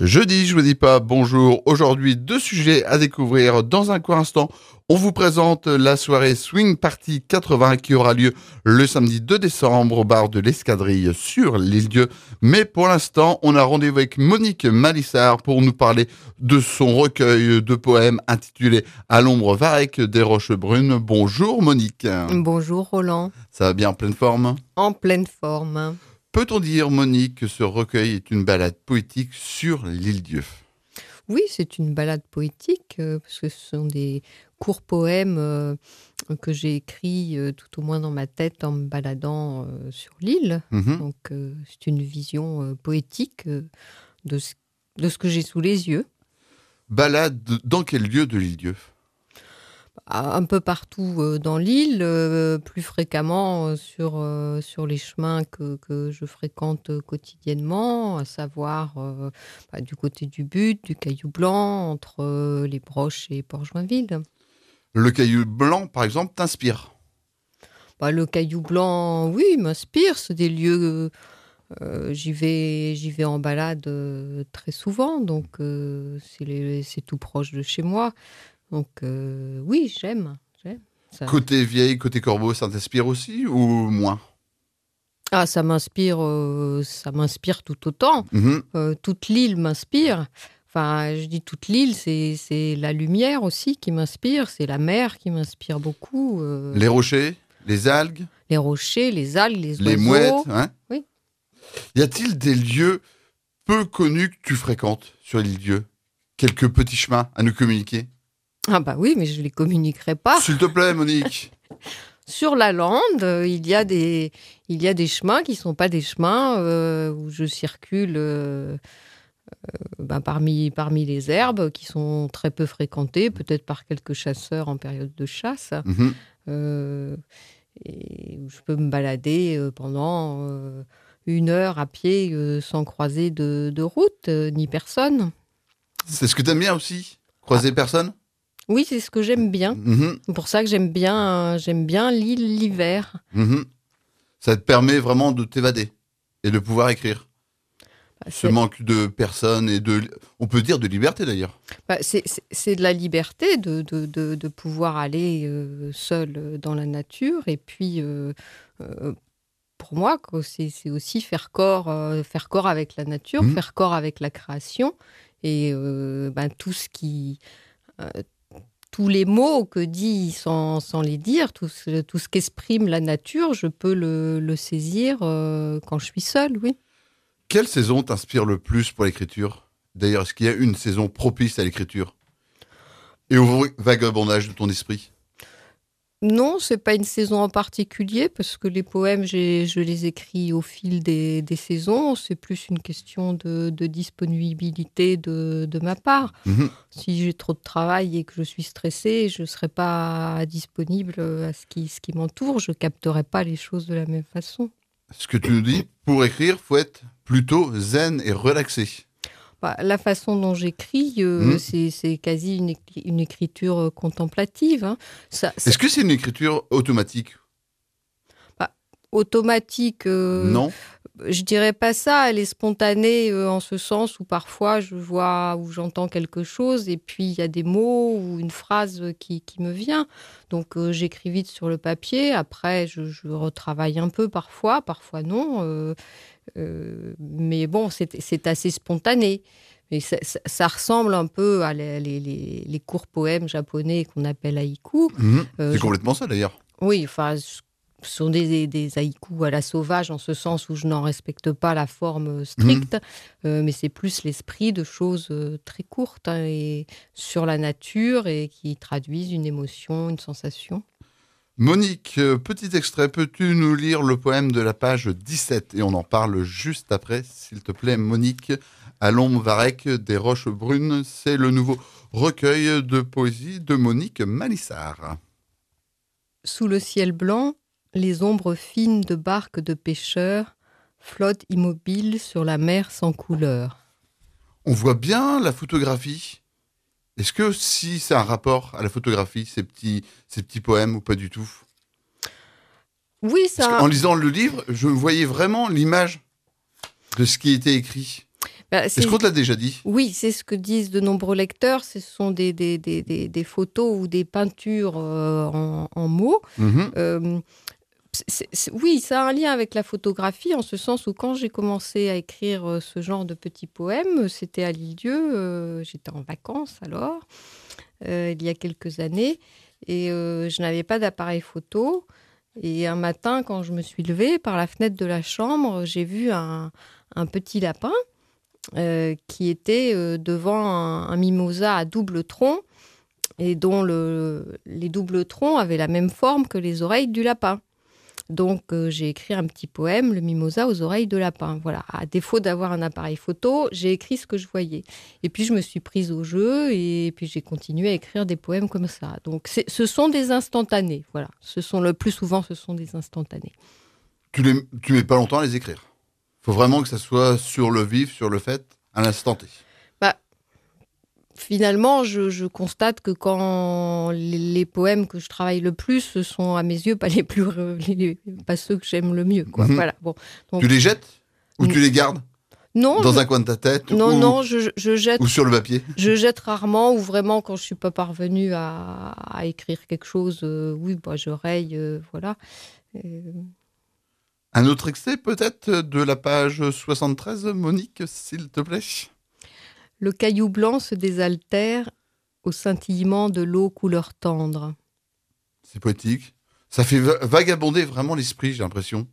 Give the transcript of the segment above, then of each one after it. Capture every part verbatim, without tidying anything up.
Jeudi, je vous dis pas bonjour. Aujourd'hui, deux sujets à découvrir. Dans un court instant, on vous présente la soirée Swing Party quatre-vingts qui aura lieu le samedi deux décembre au bar de l'Escadrille sur l'Île-Dieu. Mais pour l'instant, on a rendez-vous avec Monique Malissard pour nous parler de son recueil de poèmes intitulé À l'ombre varech des roches brunes. Bonjour Monique. Bonjour Roland. Ça va bien en pleine forme ? En pleine forme. Peut-on dire, Monique, que ce recueil est une balade poétique sur l'Île-Dieu ? Oui, c'est une balade poétique, euh, parce que ce sont des courts poèmes euh, que j'ai écrits euh, tout au moins dans ma tête en me baladant euh, sur l'île. Mhm. Donc euh, c'est une vision euh, poétique euh, de, ce, de ce que j'ai sous les yeux. Balade dans quel lieu de l'Île-Dieu ? Un peu partout euh, dans l'île, euh, plus fréquemment euh, sur, euh, sur les chemins que, que je fréquente euh, quotidiennement, à savoir euh, bah, du côté du But, du Caillou Blanc, entre euh, les Broches et Port-Joinville. Le caillou blanc, par exemple, t'inspire ? Bah, le Caillou Blanc, oui, m'inspire. C'est des lieux, euh, j'y vais, j'y vais en balade euh, très souvent, donc euh, c'est, les, c'est tout proche de chez moi. Donc euh, oui, j'aime. j'aime ça. Côté vieille, côté corbeau, ça t'inspire aussi ou moins ? Ah, ça m'inspire, euh, ça m'inspire tout autant. Mhm. Euh, toute l'île m'inspire. Enfin, je dis toute l'île, c'est, c'est la lumière aussi qui m'inspire, c'est la mer qui m'inspire beaucoup. euh, Les rochers, les algues, les rochers, les algues, les oiseaux. les mouettes, hein ? Oui. Y a-t-il des lieux peu connus que tu fréquentes sur l'Île-Dieu ? Quelques petits chemins à nous communiquer ? Ah bah oui, mais je ne les communiquerai pas. S'il te plaît, Monique. Sur la lande, euh, il y a des, il y a des chemins qui ne sont pas des chemins euh, où je circule euh, euh, ben, parmi, parmi les herbes qui sont très peu fréquentées, peut-être par quelques chasseurs en période de chasse. Mhm. Euh, et où je peux me balader euh, pendant euh, une heure à pied euh, sans croiser de, de route, euh, ni personne. C'est ce que t'aimes bien aussi ? Croiser personne ? Oui, c'est ce que j'aime bien. Mhm. C'est pour ça que j'aime bien, j'aime bien l'île l'hiver. Mhm. Ça te permet vraiment de t'évader et de pouvoir écrire. Bah, Ce c'est, manque de personnes et de, on peut dire de liberté d'ailleurs. bah, c'est, c'est, c'est de la liberté de, de, de, de pouvoir aller euh, seul dans la nature. Et puis, euh, euh, pour moi, quoi, c'est, c'est aussi faire corps, euh, faire corps avec la nature, Mhm. faire corps avec la création. Et euh, ben, tout ce qui... euh, tous les mots que dit sans, sans les dire, tout ce, tout ce qu'exprime la nature, je peux le, le saisir euh, quand je suis seule, oui. Quelle saison t'inspire le plus pour l'écriture ? D'ailleurs, est-ce qu'il y a une saison propice à l'écriture et au vagabondage de ton esprit ? Non, c'est pas une saison en particulier, parce que les poèmes, j'ai, je les écris au fil des, des saisons. C'est plus une question de, de disponibilité de, de ma part. Mhm. Si j'ai trop de travail et que je suis stressée, je ne serai pas disponible à ce qui, ce qui m'entoure. Je ne capterai pas les choses de la même façon. Ce que tu nous dis, pour écrire, faut être plutôt zen et relaxé. Bah, la façon dont j'écris, euh, Mhm. c'est, c'est quasi une, écri- une écriture euh, contemplative. Hein. Ça, ça- Est-ce que c'est une écriture automatique ? automatique, euh, Non. je dirais pas ça. Elle est spontanée euh, en ce sens où parfois je vois ou j'entends quelque chose et puis il y a des mots ou une phrase qui, qui me vient. Donc euh, j'écris vite sur le papier. Après, je, je retravaille un peu parfois, parfois non. euh, euh, mais bon, c'est, c'est assez spontané. Mais ça, ça- ça ressemble un peu à les, les- les- les courts poèmes japonais qu'on appelle haïkus. Mhm. Euh, C'est je- complètement ça d'ailleurs. oui, enfin, ce sont des, des, des haïkus à la sauvage, en ce sens où je n'en respecte pas la forme stricte, euh, mais c'est plus l'esprit de choses euh, très courtes hein, et sur la nature et qui traduisent une émotion, une sensation. Monique, euh, petit extrait, peux-tu nous lire le poème de la page dix-sept ? Et on en parle juste après, s'il te plaît, Monique. À l'ombre varech des roches brunes, c'est le nouveau recueil de poésie de Monique Malissard. Sous le ciel blanc, les ombres fines de barques de pêcheurs flottent immobiles sur la mer sans couleur. On voit bien la photographie. Est-ce que si c'est un rapport à la photographie, ces petits, ces petits poèmes, ou pas du tout ? Oui, Parce ça. qu'en lisant le livre, je voyais vraiment l'image de ce qui était écrit. Bah, Est-ce qu'on te l'a déjà dit? Oui, c'est ce que disent de nombreux lecteurs. Ce sont des, des, des, des, des photos ou des peintures euh, en, en mots. Mmh. Euh, c'est, c'est, oui, ça a un lien avec la photographie, en ce sens où quand j'ai commencé à écrire euh, ce genre de petits poèmes, c'était à Lisieux, euh, j'étais en vacances alors, euh, il y a quelques années, et euh, je n'avais pas d'appareil photo. Et un matin, quand je me suis levée, par la fenêtre de la chambre, j'ai vu un, un petit lapin euh, qui était euh, devant un, un mimosa à double tronc, et dont le, les doubles troncs avaient la même forme que les oreilles du lapin. Donc, euh, j'ai écrit un petit poème, Le mimosa aux oreilles de lapin. Voilà. À défaut d'avoir un appareil photo, j'ai écrit ce que je voyais. Et puis, je me suis prise au jeu et puis j'ai continué à écrire des poèmes comme ça. Donc, c'est, ce sont des instantanés. Voilà. Ce sont le plus souvent, ce sont des instantanés. Tu les, tu mets pas longtemps à les écrire. Faut vraiment que ça soit sur le vif, sur le fait, à l'instant T. Bah, finalement, je, je constate que quand les, les poèmes que je travaille le plus, ce sont à mes yeux pas les plus, les, pas ceux que j'aime le mieux, quoi. Mmh. Voilà. Bon. Donc, Tu les jettes ou tu les gardes non, dans je, un coin de ta tête non, ou, non, je, je jette. ou sur le papier? Je jette rarement, ou vraiment quand je suis pas parvenue à, à écrire quelque chose, euh, oui, bah, je raye, euh, voilà. Euh, Un autre extrait peut-être de la page soixante-treize, Monique, s'il te plaît. Le caillou blanc se désaltère au scintillement de l'eau couleur tendre. C'est poétique. Ça fait va- vagabonder vraiment l'esprit, j'ai l'impression.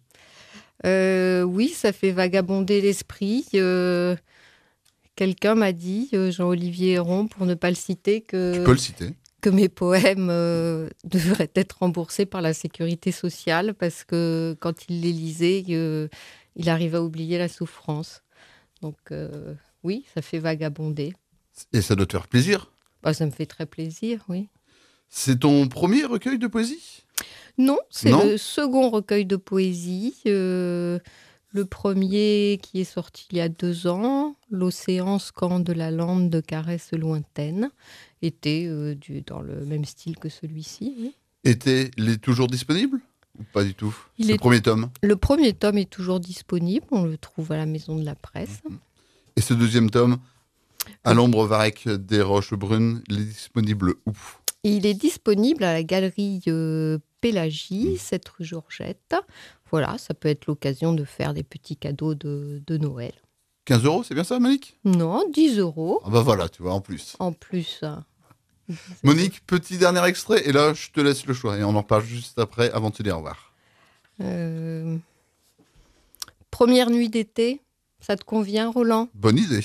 Euh, oui, ça fait vagabonder l'esprit. Euh, quelqu'un m'a dit, euh, Jean-Olivier Héron, pour ne pas le citer, que... Tu peux le citer. que mes poèmes euh, devraient être remboursés par la sécurité sociale parce que quand il les lisait, euh, il arrive à oublier la souffrance. Donc euh, oui, ça fait vagabonder. Et ça doit te faire plaisir. Bah, ça me fait très plaisir, oui. C'est ton premier recueil de poésie? Non, c'est Non le second recueil de poésie. Euh, le premier qui est sorti il y a deux ans, L'océan scande la lande de caresses lointaines, était euh, du, dans le même style que celui-ci. Oui. Était, il est toujours disponible? Ou pas du tout? Il C'est est- le premier tome. Le premier tome est toujours disponible, on le trouve à la Maison de la Presse. Et ce deuxième tome, À l'ombre varec des roches brunes, il est disponible où? Et il est disponible à la galerie euh, Pélagie, sept rue Georgette. Voilà, ça peut être l'occasion de faire des petits cadeaux de, de Noël. quinze euros, c'est bien ça, Monique? Non, dix euros Ah bah voilà, tu vois, en plus. en plus. hein. Monique, petit dernier extrait, et là, je te laisse le choix. Et on en parle juste après, avant de te dire au revoir. Euh, Première nuit d'été, ça te convient, Roland? Bonne idée.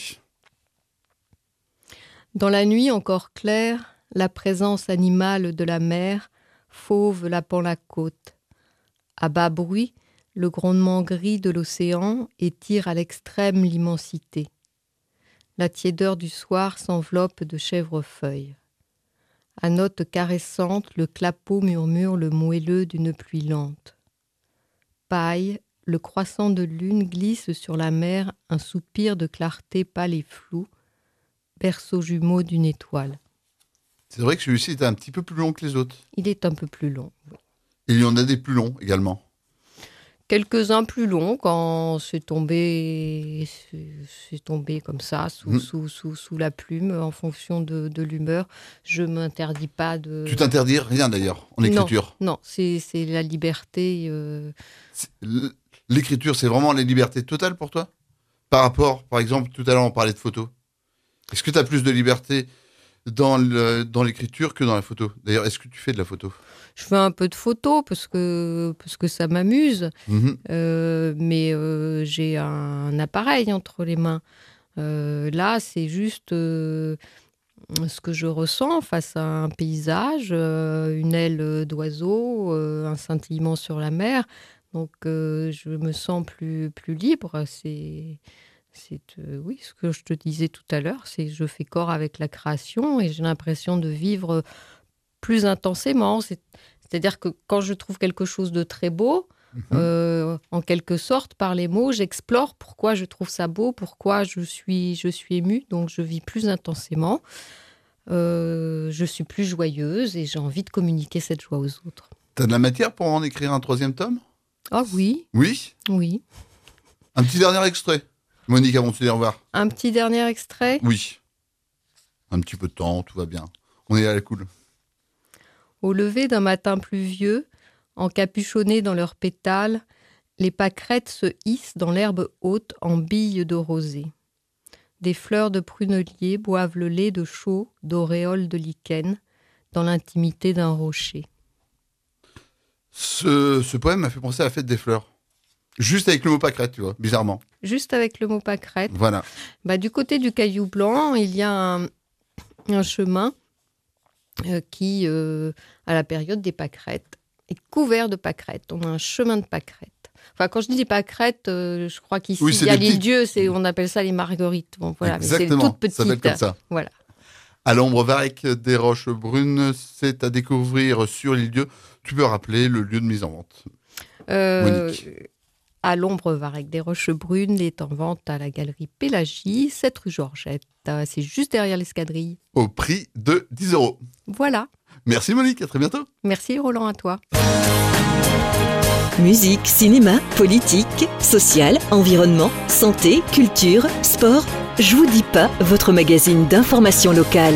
Dans la nuit encore claire, la présence animale de la mer fauve lapant la côte. À bas bruit, le grondement gris de l'océan étire à l'extrême l'immensité. La tiédeur du soir s'enveloppe de chèvrefeuilles. À notes caressantes, le clapot murmure le moelleux d'une pluie lente. Paille, le croissant de lune glisse sur la mer un soupir de clarté pâle et floue, berceau jumeau d'une étoile. C'est vrai que celui-ci était un petit peu plus long que les autres. Il est un peu plus long. oui. Et il y en a des plus longs également. Quelques-uns plus longs quand c'est tombé, c'est, c'est tombé comme ça, sous, Mmh. sous, sous, sous la plume, en fonction de, de l'humeur. Je ne m'interdis pas de... Tu t'interdis rien d'ailleurs en écriture. Non, c'est, c'est la liberté. euh, C'est- l- L'écriture, c'est vraiment la liberté totale pour toi? Par rapport, par exemple, tout à l'heure on parlait de photos. Est-ce que tu as plus de liberté dans, le- dans l'écriture que dans la photo? D'ailleurs, est-ce que tu fais de la photo? Je fais un peu de photos parce que, parce que ça m'amuse, Mhm. euh, mais euh, j'ai un appareil entre les mains. Euh, là, c'est juste euh, ce que je ressens face à un paysage, euh, une aile d'oiseau, euh, un scintillement sur la mer. Donc, euh, je me sens plus, plus libre. C'est, c'est euh, oui, ce que je te disais tout à l'heure, c'est que je fais corps avec la création et j'ai l'impression de vivre plus intensément. C'est, c'est-à-dire que quand je trouve quelque chose de très beau, Mhm. euh, en quelque sorte, par les mots, j'explore pourquoi je trouve ça beau, pourquoi je suis, je suis émue, donc je vis plus intensément. Euh, je suis plus joyeuse et j'ai envie de communiquer cette joie aux autres. T'as de la matière pour en écrire un troisième tome? Ah oui, Oui. oui. Un petit dernier extrait. Monique, avant de se dire au revoir. Un petit dernier extrait. Oui. Un petit peu de temps, tout va bien. On est à la cool. Au lever d'un matin pluvieux, encapuchonnés dans leurs pétales, les pâquerettes se hissent dans l'herbe haute en billes de rosée. Des fleurs de prunelier boivent le lait de chaux d'auréoles de lichen dans l'intimité d'un rocher. Ce, ce poème m'a fait penser à la fête des fleurs. Juste avec le mot pâquerette, tu vois, bizarrement. Juste avec le mot pâquerette. Voilà. Bah, du côté du Caillou Blanc, il y a un, un chemin euh, qui, euh, à la période des pâquerettes, est couvert de pâquerettes. On a un chemin de pâquerettes. Enfin, quand je dis des pâquerettes, euh, je crois qu'ici, Oui, il y a des l'île petites... Dieu, c'est, on appelle ça les marguerites. Bon, voilà, Exactement, mais c'est toutes petites. ça s'appelle comme ça. Voilà. À l'ombre varech des roches brunes, c'est à découvrir sur l'île Dieu. Tu peux rappeler le lieu de mise en vente, Euh, Monique. À l'ombre varech des roches brunes est en vente à la galerie Pélagie, sept rue Georgette. Euh, C'est juste derrière l'escadrille. Au prix de dix euros. Voilà. Merci Monique, à très bientôt. Merci Roland, à toi. Musique, cinéma, politique, social, environnement, santé, culture, sport. Je vous dis pas, votre magazine d'information locale.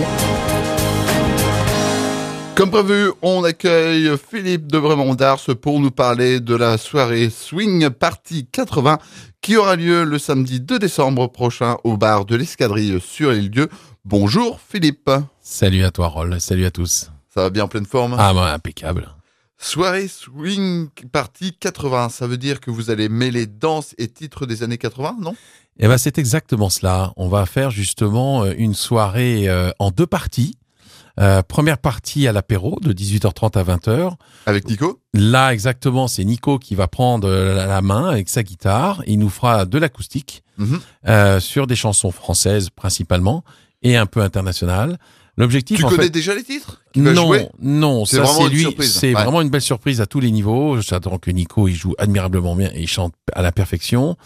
Comme prévu, on accueille Philippe de Brémond-d'Ars pour nous parler de la soirée Swing Party quatre-vingts qui aura lieu le samedi deux décembre prochain au bar de l'Escadrille sur l'île Dieu. Bonjour Philippe. Salut à toi Roll, salut à tous. Ça va bien en pleine forme? Ah bah impeccable. Soirée Swing Party quatre-vingts, ça veut dire que vous allez mêler danse et titres des années quatre-vingts, non? Eh ben c'est exactement cela. On va faire justement une soirée euh, en deux parties. Euh, première partie à l'apéro de dix-huit heures trente à vingt heures. Avec Nico? Là exactement, c'est Nico qui va prendre la, la main avec sa guitare. Il nous fera de l'acoustique Mm-hmm. euh, sur des chansons françaises principalement et un peu internationales. L'objectif, Tu en connais fait, déjà les titres qu'il va non, jouer? non, C'est ça vraiment c'est une lui, surprise. c'est Ouais. vraiment une belle surprise à tous les niveaux. J'attends que Nico il joue admirablement bien et il chante à la perfection.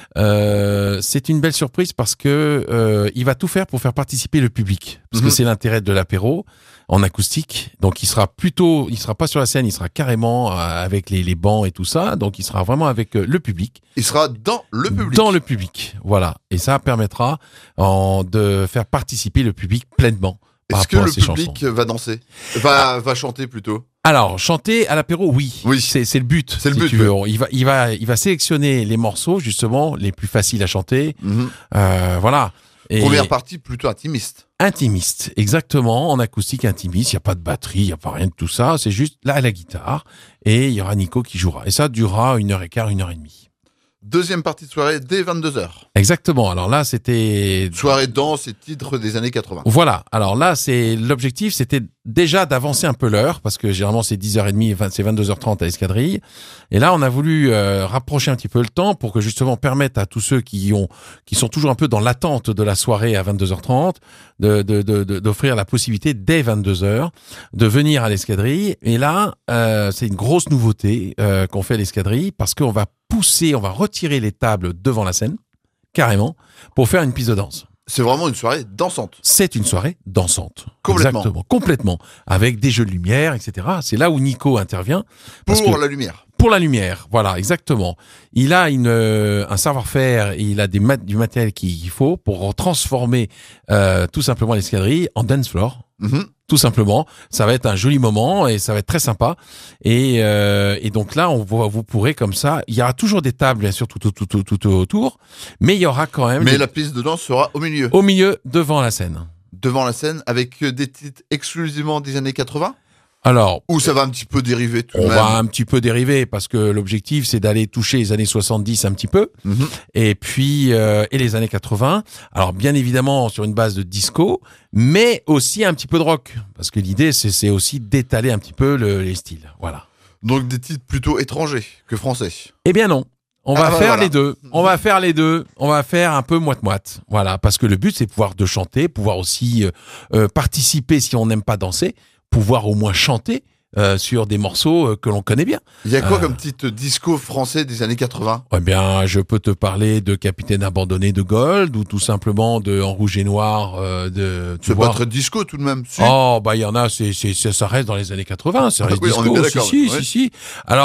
Euh, c'est une belle surprise parce que euh, il va tout faire pour faire participer le public, parce Mhm. que c'est l'intérêt de l'apéro en acoustique. Donc il sera plutôt, il sera pas sur la scène, il sera carrément euh, avec les, les bancs et tout ça. Donc il sera vraiment avec euh, le public. Il sera dans le public. Dans le public, voilà. Et ça permettra en, de faire participer le public pleinement. par Est-ce que rapport à le ces public chansons. va danser? Va, va chanter plutôt? Alors, chanter à l'apéro, oui. Oui. C'est, c'est le but. C'est le si but, tu oui. veux. Il va, il va, il va sélectionner les morceaux, justement, les plus faciles à chanter. Mhm. Euh, voilà. Et Première partie plutôt intimiste. intimiste, exactement, en acoustique intimiste. Il n'y a pas de batterie, il n'y a pas rien de tout ça. C'est juste là à la guitare. Et il y aura Nico qui jouera. Et ça durera une heure et quart, une heure et demie. Deuxième partie de soirée dès vingt-deux heures. Exactement. Alors là, c'était... Soirée danse et titres des années quatre-vingts. Voilà. Alors là, c'est l'objectif, c'était déjà d'avancer un peu l'heure, parce que généralement c'est dix heures trente, c'est vingt-deux heures trente à l'escadrille. Et là, on a voulu euh, rapprocher un petit peu le temps pour que justement permettre à tous ceux qui ont, qui sont toujours un peu dans l'attente de la soirée à vingt-deux heures trente, de, de, de, de- d'offrir la possibilité dès vingt-deux heures de venir à l'escadrille. Et là, euh, c'est une grosse nouveauté euh, qu'on fait à l'escadrille, parce qu'on va pousser, on va retirer les tables devant la scène, carrément, pour faire une piste de danse. C'est vraiment une soirée dansante. C'est une soirée dansante. Complètement. Exactement, complètement. Avec des jeux de lumière, et cetera. C'est là où Nico intervient. Parce Pour que- la lumière. Pour la lumière, voilà, exactement. Il a une, euh, un savoir-faire, et il a des mat- du matériel qu'il qu'il faut pour transformer euh, tout simplement l'escadrille en dance floor. Mhm. Tout simplement, ça va être un joli moment et ça va être très sympa. Et, euh, et donc là, on voit, vous pourrez comme ça. Il y aura toujours des tables, bien sûr, tout, tout, tout, tout, tout autour, mais il y aura quand même Mais des- la piste de danse sera au milieu. au milieu, devant la scène. Devant la scène avec euh, des titres exclusivement des années quatre-vingts? Alors, Ou ça va un petit peu dériver tout de on même? va un petit peu dériver parce que l'objectif c'est d'aller toucher les années soixante-dix un petit peu Mhm. et puis euh, et les années quatre-vingts. Alors bien évidemment sur une base de disco, mais aussi un petit peu de rock parce que l'idée c'est c'est aussi d'étaler un petit peu le- les styles. Voilà. Donc des titres plutôt étrangers que français. Eh bien non. On Ah va bah faire voilà. les deux. On va faire les deux. On va faire un peu moite-moite. Voilà, parce que le but c'est pouvoir de chanter, pouvoir aussi euh, euh, participer si on n'aime pas danser, pouvoir au moins chanter euh, sur des morceaux euh, que l'on connaît bien. Il y a quoi Euh. comme titre disco français des années quatre-vingts? Eh bien, je peux te parler de Capitaine abandonné de Gold ou tout simplement de En rouge et noir euh, de tu C'est vois. pas très disco tout de même. Si. Oh, bah il y en a, c'est c'est c'est- ça reste dans les années quatre-vingts, ça Ah reste oui, on est disco. bien Si d'accord, si, ouais. si si. Alors,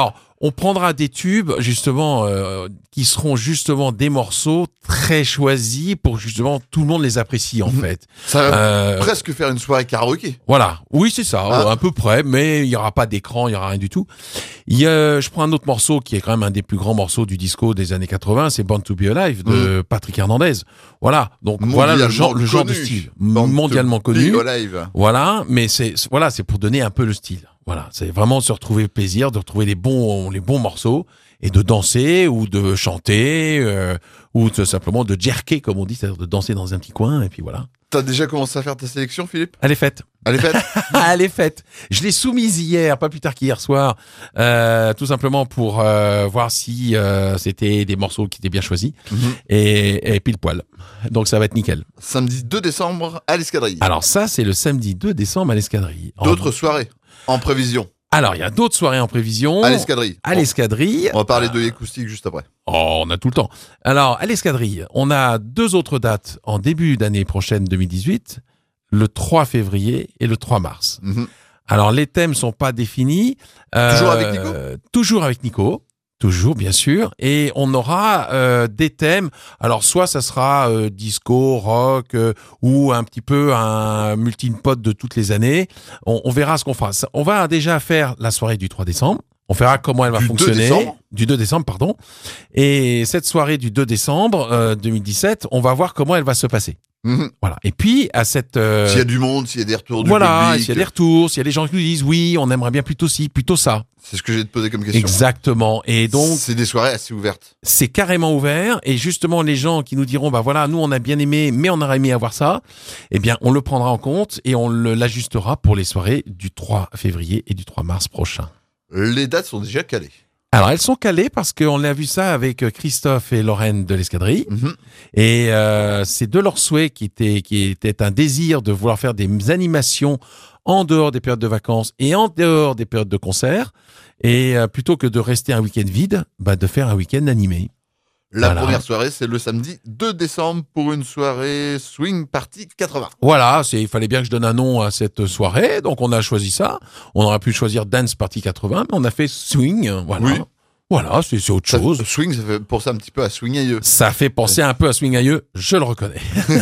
on prendra des tubes justement euh, qui seront justement des morceaux très choisis pour justement tout le monde les apprécie en Mmh. fait. Ça va Euh, presque faire une soirée karaoké. Voilà, oui c'est ça, Ah. à peu près, mais il y aura pas d'écran, il y aura rien du tout. Il y a, je prends un autre morceau qui est quand même un des plus grands morceaux du disco des années quatre-vingts, c'est Born to Be Alive de Patrick Hernandez. Voilà, donc voilà le genre, le genre de connu. style Born to mondialement Be connu. Alive. Voilà, mais c'est voilà, c'est pour donner un peu le style. Voilà, c'est vraiment se retrouver plaisir, de retrouver les bons les bons morceaux et de danser ou de chanter euh, ou de, simplement de jerker comme on dit, c'est-à-dire de danser dans un petit coin et puis voilà. T'as déjà commencé à faire ta sélection, Philippe? Elle est faite. Elle est faite. Elle est faite. Je l'ai soumise hier, pas plus tard qu'hier soir, euh, tout simplement pour euh, voir si euh, c'était des morceaux qui étaient bien choisis Mhm. et, et pile poil. Donc ça va être nickel. Samedi deux décembre à l'Escadrille. Alors ça, c'est le samedi deux décembre à l'Escadrille. En- D'autres soirées en prévision Alors il y a d'autres soirées en prévision. à l'Escadrille. À l'Escadrille. On va parler de l'acoustique juste après. Oh, on a tout le temps. Alors, à l'Escadrille, on a deux autres dates en début d'année prochaine deux mille dix-huit, le trois février et le trois mars. Mhm. Alors, les thèmes sont pas définis. Toujours Euh, avec Nico Toujours avec Nico. Toujours, bien sûr. Et on aura euh, des thèmes. Alors, soit ça sera euh, disco, rock, euh, ou un petit peu un multi-pot de toutes les années. On, on verra ce qu'on fera. Ça- On va déjà faire la soirée du trois décembre. On verra comment elle va Du deux fonctionner. décembre. Du deux décembre, pardon. Et cette soirée du deux décembre euh, deux mille dix-sept, on va voir comment elle va se passer. Mhm. Voilà. Et puis, à cette... euh, S'il y a du monde, s'il y a des retours du voilà, public. s'il y a des retours, s'il y a des gens qui nous disent oui, on aimerait bien plutôt ci, plutôt ça. C'est ce que j'ai te posé comme question. Exactement. Et donc, c'est des soirées assez ouvertes. c'est carrément ouvert. Et justement, les gens qui nous diront, bah voilà, nous on a bien aimé, mais on aurait aimé avoir ça, eh bien, on le prendra en compte et on le- l'ajustera pour les soirées du trois février et du trois mars prochain. Les dates sont déjà calées. Alors, elles sont calées parce qu'on a vu ça avec Christophe et Lorraine de l'Escadrille. Mhm. Et euh, c'est de leur souhait qui était, qui était un désir de vouloir faire des animations en dehors des périodes de vacances et en dehors des périodes de concert. Et euh, plutôt que de rester un week-end vide, bah, de faire un week-end animé. La Voilà. première soirée, c'est le samedi deux décembre pour une soirée Swing Party quatre-vingts. Voilà, c'est, il fallait bien que je donne un nom à cette soirée, donc on a choisi ça. On aurait pu choisir Dance Party quatre-vingts, mais on a fait Swing, voilà. Oui. Voilà, c'est, c'est autre Ça- chose. Swing, ça fait pour ça un petit peu à Swing ailleurs. Ça fait penser un peu à Swing Aïeux, je le reconnais.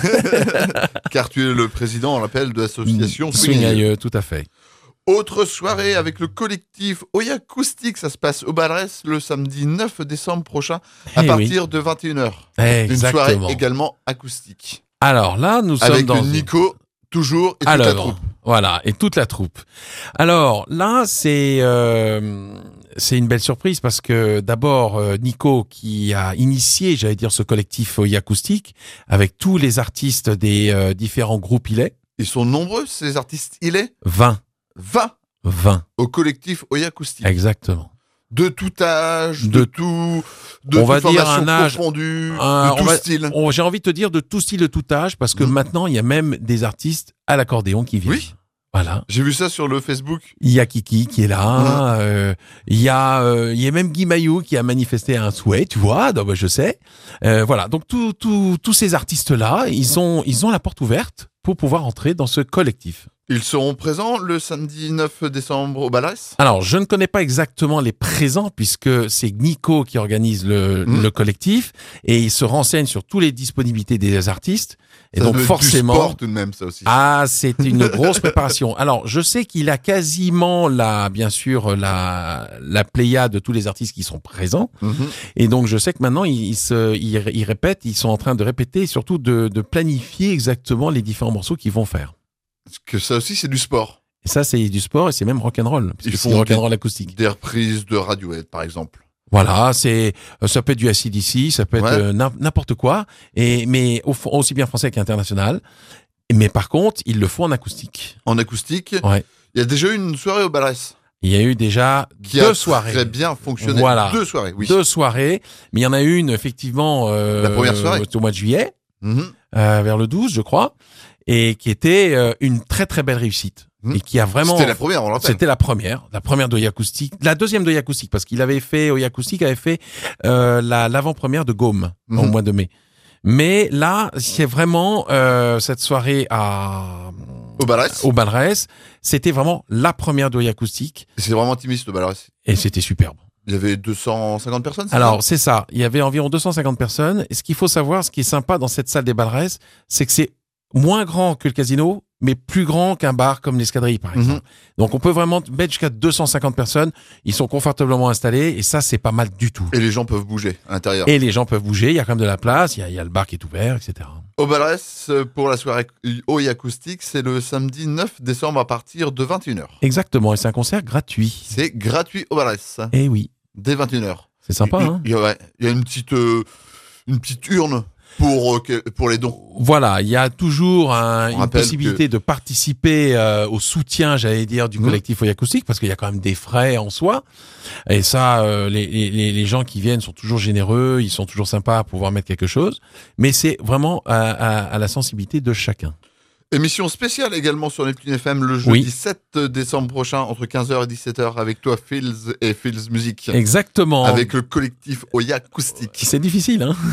Car tu es le président, on l'appelle, de l'association Swing, Swing ailleurs. Aïeux, tout à fait. Autre soirée avec le collectif Oya Acoustique, ça se passe au Balrès le samedi neuf décembre prochain à Eh oui. partir de vingt et une heures. Une Exactement. soirée également acoustique. Alors là, nous sommes Avec dans Nico, toujours, et à toute la l'œuvre. troupe. Voilà, et toute la troupe. Alors là, c'est euh, c'est une belle surprise parce que d'abord euh, Nico qui a initié, j'allais dire, ce collectif Oya Acoustique avec tous les artistes des euh, différents groupes il est Ils sont nombreux, ces artistes. Il est vingt, vingt vingt, au collectif Oya Acoustique. exactement. De tout âge, de, De- tout, de on va toute dire formation un âge- confondue, un- de on tout va- style. On- J'ai envie de te dire de tout style, de tout âge, parce que Mhm. maintenant il y a même des artistes à l'accordéon qui viennent. Oui. Voilà. J'ai vu ça sur le Facebook. Il y a Kiki qui est là. euh, il y a, euh, il y a même Guy Maillot qui a manifesté un souhait, tu vois. Donc, bah, je sais. Euh, voilà. Donc tout, tout, tous ces artistes-là, ils ont, ils ont la porte ouverte pour pouvoir entrer dans ce collectif. Ils seront présents le samedi neuf décembre au Balrès. Alors, je ne connais pas exactement les présents puisque c'est Nico qui organise le, Mmh. le collectif et il se renseigne sur toutes les disponibilités des artistes. Et Ça donc doit être forcément, du sport tout de même, ça aussi. ah, c'est une grosse préparation. Alors, je sais qu'il a quasiment la, bien sûr, la, la pléiade de tous les artistes qui sont présents. Mhm. Et donc, je sais que maintenant, ils, ils se, ils, ils répètent, ils sont en train de répéter et surtout de, de planifier exactement les différents morceaux qu'ils vont faire. Parce que ça aussi, c'est du sport. Et ça, c'est du sport et c'est même rock'n'roll. Parce Ils que c'est font rock'n'roll acoustique. Des reprises de Radiohead, par exemple. Voilà, c'est, ça peut être du A C D C, ça peut être Ouais. euh, n'im- n'importe quoi. Et, mais au fond, aussi bien français qu'international. Mais par contre, ils le font en acoustique. En acoustique, Ouais. il y a déjà eu une soirée au Balrès Il y a eu déjà qui deux a soirées. très bien fonctionné. Voilà. Deux soirées, oui. Deux soirées, mais il y en a une effectivement euh, La première soirée. au mois de juillet, Mhm. euh, vers le douze, je crois, et qui était euh, une très très belle réussite Mhm. et qui a vraiment. C'était la première, on l'appelle. C'était la première, la première de Yacoustique, la deuxième de Yacoustique parce qu'il avait fait au Yacoustique avait fait euh, la l'avant-première de Gaume Mhm. au mois de mai. Mais là, c'est vraiment euh, cette soirée à Au Balrès. au Balrès, c'était vraiment la première de Yacoustique C'est vraiment intimiste, au Balrès. et c'était superbe. Il y avait deux cent cinquante personnes, c'est Alors, ça c'est ça. Il y avait environ deux cent cinquante personnes. Et ce qu'il faut savoir, ce qui est sympa dans cette salle des Ballerès, c'est que c'est moins grand que le casino, mais plus grand qu'un bar comme l'Escadrille, par exemple. Mm-hmm. Donc, on peut vraiment mettre jusqu'à deux cent cinquante personnes. Ils sont confortablement installés et ça, c'est pas mal du tout. Et les gens peuvent bouger à l'intérieur. Et les gens peuvent bouger. Il y a quand même de la place. Il y a, il y a le bar qui est ouvert, et cetera. Au Ballerès, pour la soirée Oi acoustique, c'est le samedi neuf décembre à partir de vingt et une heures. Exactement. Et c'est un concert gratuit. C'est gratuit au Ballerès. Eh oui. Dès vingt et une heures. C'est sympa, il, hein il, y a, il y a une petite, euh, une petite urne pour, euh, pour les dons. Voilà, il y a toujours un, une possibilité que... de participer euh, au soutien, j'allais dire, du collectif mmh. Oi acoustique, parce qu'il y a quand même des frais en soi. Et ça, euh, les, les, les gens qui viennent sont toujours généreux, ils sont toujours sympas à pouvoir mettre quelque chose. Mais c'est vraiment à, à, à la sensibilité de chacun. Émission spéciale également sur Neptune F M le jeudi oui. sept décembre prochain entre quinze heures et dix-sept heures avec toi Phils et Phils Music. Exactement. Avec le collectif Oi acoustique. C'est difficile, hein.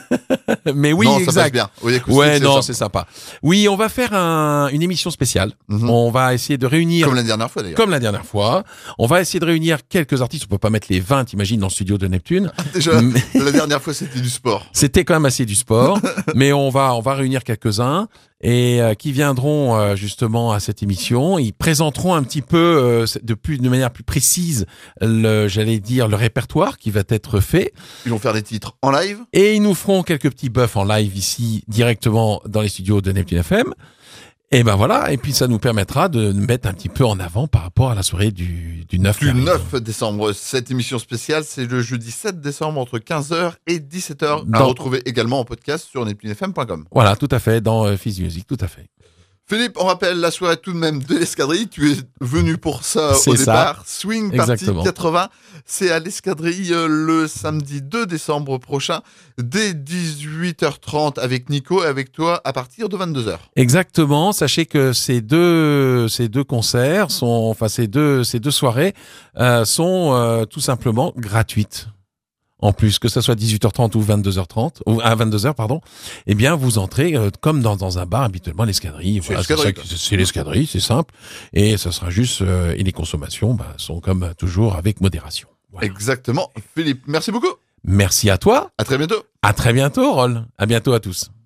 Mais oui, non, exact. Ça passe bien. Oi acoustique, ouais, c'est non, sympa. c'est sympa. Oui, on va faire un, une émission spéciale. Mm-hmm. On va essayer de réunir. Comme la dernière fois d'ailleurs. Comme la dernière fois. On va essayer de réunir quelques artistes. On peut pas mettre les vingt, t'imagines, dans le studio de Neptune. Déjà, mais... la dernière fois c'était du sport. C'était quand même assez du sport. Mais on va, on va réunir quelques-uns. Et euh, qui viendront euh, justement à cette émission. Ils présenteront un petit peu euh, de plus de manière plus précise le, j'allais dire, le répertoire qui va être fait. Ils vont faire des titres en live. Et ils nous feront quelques petits buffs en live ici directement dans les studios de Neptune F M. Et ben voilà, et puis ça nous permettra de mettre un petit peu en avant par rapport à la soirée du, du neuf. Du neuf décembre. Cette émission spéciale, c'est le jeudi sept décembre entre quinze heures et dix-sept heures. Dans... À retrouver également en podcast sur neptune f m point com. Voilà, tout à fait, dans euh, Phils Music, tout à fait. Philippe, on rappelle la soirée tout de même de l'Escadrille. Tu es venu pour ça c'est au ça. départ. Swing Party Exactement. quatre-vingts. C'est à l'Escadrille le samedi deux décembre prochain, dès dix-huit heures trente avec Nico et avec toi à partir de vingt-deux heures. Exactement. Sachez que ces deux, ces deux concerts sont, enfin, ces deux, ces deux soirées euh, sont euh, tout simplement gratuites. En plus, que ça soit dix-huit heures trente ou vingt-deux heures trente, ou à vingt-deux heures, pardon, eh bien, vous entrez euh, comme dans, dans un bar habituellement, l'Escadrille. C'est voilà, l'Escadrille. C'est, c'est l'Escadrille, c'est simple. Et ça sera juste, euh, et les consommations bah, sont comme toujours avec modération. Voilà. Exactement. Philippe, merci beaucoup. Merci à toi. À très bientôt. À très bientôt, Rol. À bientôt à tous.